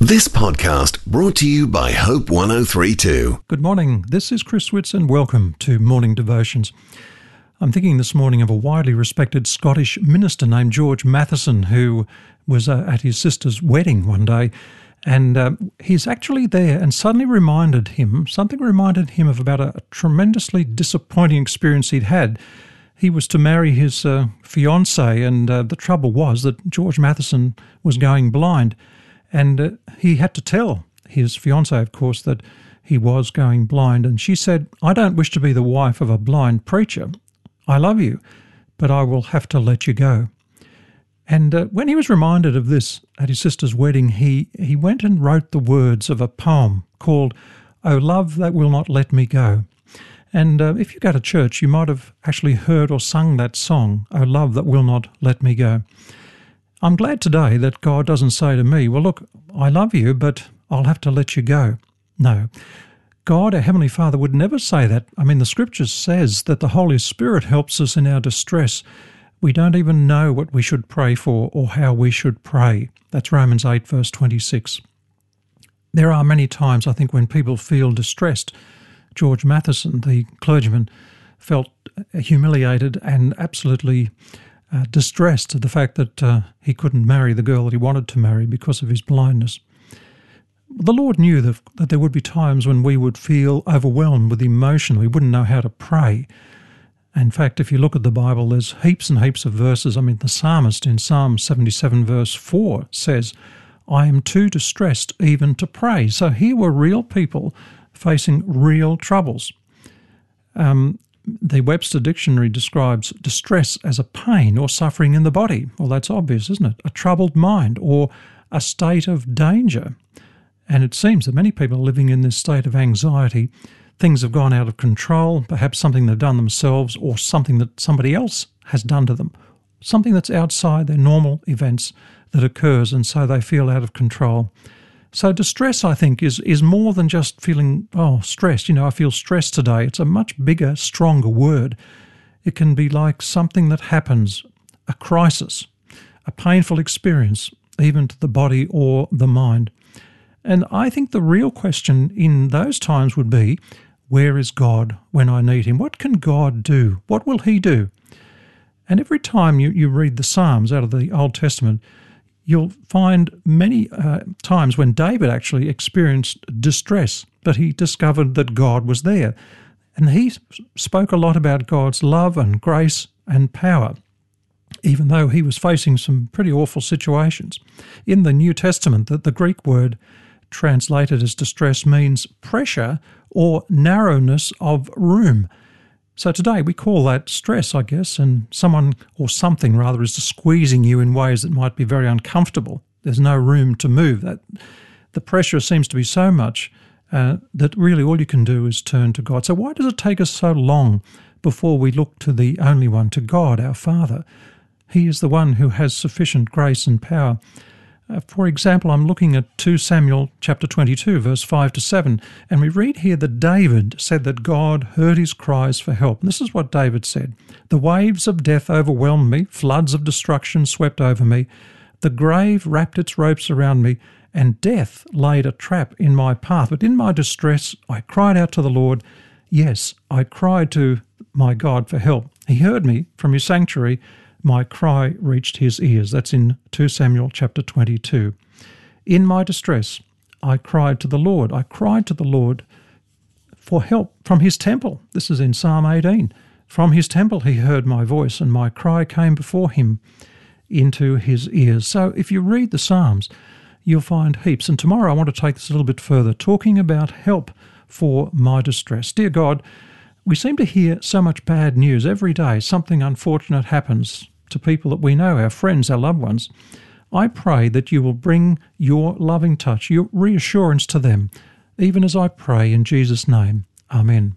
This podcast brought to you by Hope 1032. Good morning. This is Chris Whitson. Welcome to Morning Devotions. I'm thinking this morning of a widely respected Scottish minister named George Matheson, who was at his sister's wedding one day, and he's actually there, and something reminded him of about a tremendously disappointing experience he'd had. He was to marry his fiancée, and the trouble was that George Matheson was going blind. And he had to tell his fiancée, of course, that he was going blind. And she said, "I don't wish to be the wife of a blind preacher. I love you, but I will have to let you go." And when he was reminded of this at his sister's wedding, he went and wrote the words of a poem called "O Love That Will Not Let Me Go." And if you go to church, you might have actually heard or sung that song, "O Love That Will Not Let Me Go." I'm glad today that God doesn't say to me, "Well, look, I love you, but I'll have to let you go." No. God, our Heavenly Father, would never say that. I mean, the Scripture says that the Holy Spirit helps us in our distress. We don't even know what we should pray for or how we should pray. That's Romans 8, verse 26. There are many times, I think, when people feel distressed. George Matheson, the clergyman, felt humiliated and absolutely distressed at the fact that he couldn't marry the girl that he wanted to marry because of his blindness. The Lord knew that there would be times when we would feel overwhelmed with emotion. We wouldn't know how to pray. In fact, if you look at the Bible, there's heaps and heaps of verses. I mean, the psalmist in Psalm 77 verse 4 says, "I am too distressed even to pray." So here were real people facing real troubles. The Webster Dictionary describes distress as a pain or suffering in the body. Well, that's obvious, isn't it? A troubled mind or a state of danger. And it seems that many people are living in this state of anxiety. Things have gone out of control, perhaps something they've done themselves or something that somebody else has done to them, something that's outside their normal events that occurs, and so they feel out of control. So distress, I think, is more than just feeling, stressed. I feel stressed today. It's a much bigger, stronger word. It can be like something that happens, a crisis, a painful experience, even to the body or the mind. And I think the real question in those times would be, where is God when I need him? What can God do? What will he do? And every time you read the Psalms out of the Old Testament, you'll find many times when David actually experienced distress, but he discovered that God was there. And he spoke a lot about God's love and grace and power, even though he was facing some pretty awful situations. In the New Testament, the Greek word translated as distress means pressure or narrowness of room. So today we call that stress, I guess, and someone or something rather is squeezing you in ways that might be very uncomfortable. There's no room to move. The pressure seems to be so much that really all you can do is turn to God. So why does it take us so long before we look to the only one, to God, our Father? He is the one who has sufficient grace and power. For example, I'm looking at 2 Samuel chapter 22, verse 5 to 7, and we read here that David said that God heard his cries for help. And this is what David said: "The waves of death overwhelmed me, floods of destruction swept over me. The grave wrapped its ropes around me, and death laid a trap in my path. But in my distress I cried out to the Lord. Yes, I cried to my God for help. He heard me from his sanctuary. My cry reached his ears." That's in 2 Samuel chapter 22. In my distress, I cried to the Lord. I cried to the Lord for help from his temple. This is in Psalm 18. From his temple he heard my voice, and my cry came before him into his ears. So if you read the Psalms, you'll find heaps. And tomorrow I want to take this a little bit further, talking about help for my distress. Dear God, we seem to hear so much bad news every day. Something unfortunate happens to people that we know, our friends, our loved ones. I pray that you will bring your loving touch, your reassurance to them, even as I pray in Jesus' name. Amen.